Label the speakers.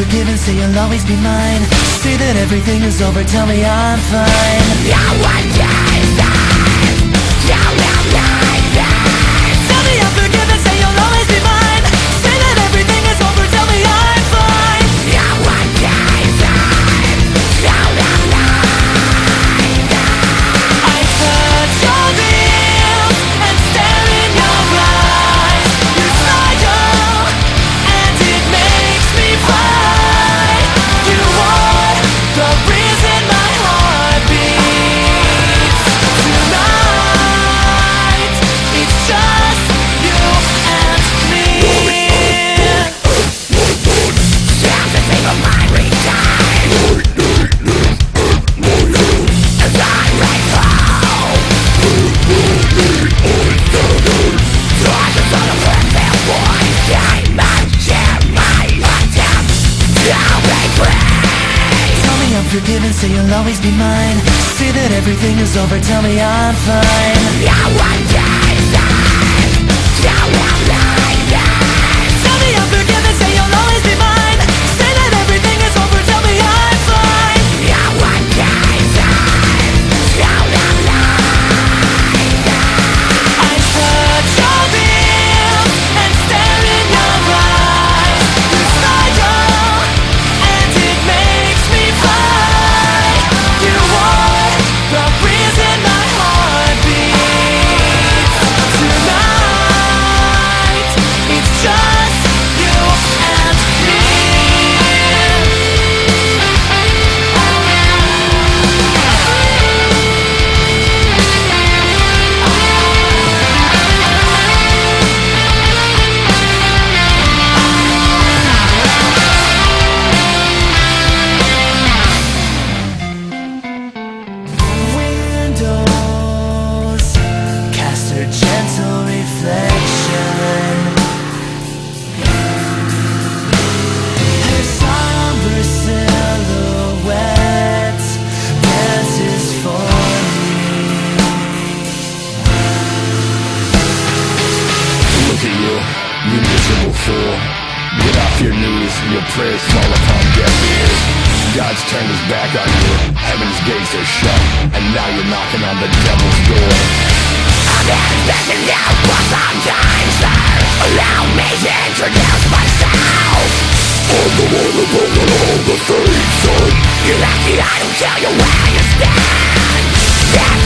Speaker 1: unforgiven, say you'll always be mine. Say that everything is over, tell me I'm fine. No one does that. No, no, like that. Tell me I'm forgiven, say you'll always be mine. Say that everything is over, tell me I'm fine. No one does that. No, no, like that. I touch your lips and stare in your eyes. You smile and it makes me cry. You are the reason my heart beats. Tonight it's just you and me. Sounds the thing of my retime as I let go. Thoughts on a perfect voice, I must share my attempt to be free. Tell me I'm forgiven, say you'll always be mine. Say that everything is over, tell me I'm fine. No one does that. No one like that. Tell me I'm forgiven, say you'll always be mine. Say that everything is over, tell me I'm fine. No one does that. No one like that. I touch your lips and stare in your eyes. You smile and it makes me cry. You are the reason my heart beats. Tonight it's just you and me. Windows cast her gentle reflection. Her somber silhouette dances for me.
Speaker 2: Look at you miserable fool. Get off your knees, your prayers fall upon deaf ears. God's turned his back on you, heaven's gates are shut, and now you're knocking on the devil's door.
Speaker 1: I'm expecting you for some time, sir. Allow me to introduce myself.
Speaker 2: I'm the one who broke on all the things, son.
Speaker 1: You left the idol, tell you where you stand. That's